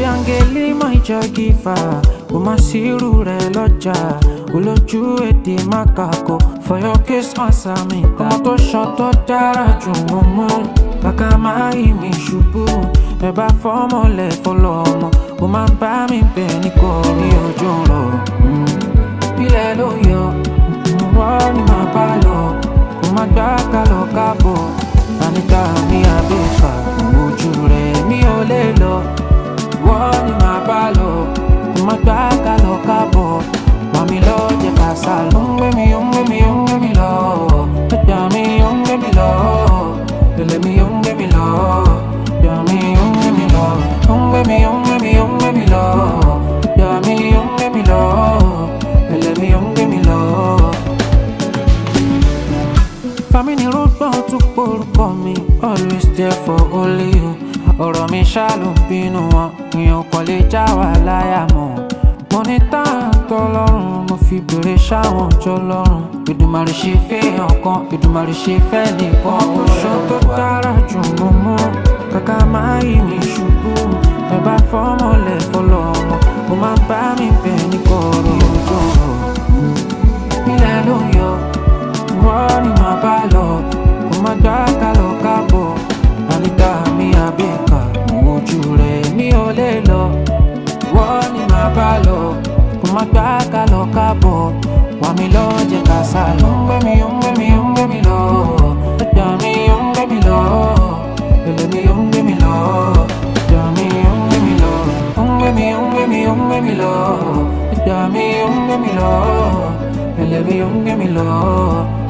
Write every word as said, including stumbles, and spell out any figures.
Baby angeli my jogiver, o ma siru re lọ́jà, olójú èdè makako. For your kiss answer me ta. Ọmọ tó ṣan tó dára jù mọ́ mọ́, kàkà máa yí mi ṣubú. Ẹ bá fọ́mọlẹ̀ fọlọ́mọ, o máa ń bá mi bẹ̀ ní kọrí ojú rọ̀. Ilẹ̀ ló yọ, wọ́n ní máa bá lọ, kò má gbá kálọ̀ kábọ̀. Anita mi àbẹ̀fà, ojú rẹ̀ mi ò lè lọ. Wọ́n ní máa bá lọ, kò má gbá kálọ̀ kábọ̀. Mami lọ jẹ́ ká sá lọ. Ó ń gbé mi, ó ń gbé mi, ó ń gbé mi lọ. Ẹja mi, ó ń gbé mi lọ. Ẹlẹ́ mi, ó ń gbé mi lọ. Ẹja mi, ó ń gbé mi lọ. Ó ń gbé mi, ó ń gbé mi, ó ń gbé mi lọ. Ẹja mi, ó ń gbé mi lọ. Ẹlẹ́ mi, ó ń gbé mi lọ. Family road bound to porúkọ mi, always there for only you. Ọ̀rọ̀ mi ṣá ló ń bínú wọn, ìyẹn kò lè já wà láyà mọ́. Mo ní táǹtọ́ lọ́rùn, mo fi bèrè ṣáwọn jọ lọ́rùn. Èdùmàrè ṣe fẹ́ ọ̀kan, Èdùmàrè ṣe fẹ́ nìkan. Oṣù tó dára jù mọ́ mọ́, kàkà máa yí mi ṣubú. Ẹ bá fọ́mọlẹ̀ fọlọ́mọ, ó máa bá mi bẹ̀ ní kọ̀ọ̀rọ̀ ojú ọ̀rọ̀. Ilẹ̀ ló yọ, wọ́n ní máa bá lọ, kò má gbá kálọ̀ kábọ̀. Anita mi àbẹ̀kà, ojú rẹ̀ mi ò lè lọ. Wọ́n ní máa bá lọ, kò má gbá kálọ̀ kábọ̀. Wà mí lọ jẹ́ ká sá lọ. Ó ń gbé mi, ó ń gbé mi, ó ń gbé mi lọ. Ẹja mi, ó ń gbé mi lọ. Ẹlẹ́ mi, ó ń gbé mi lọ. Ẹja mi, ó ń gbé mi lọ. Ó ń gbé mi, ó ń gbé mi, ó ń gbé mi lọ. Ẹja mi, ó ń gbé mi lọ. Ẹlẹ́ mi, ó ń gbé mi lọ.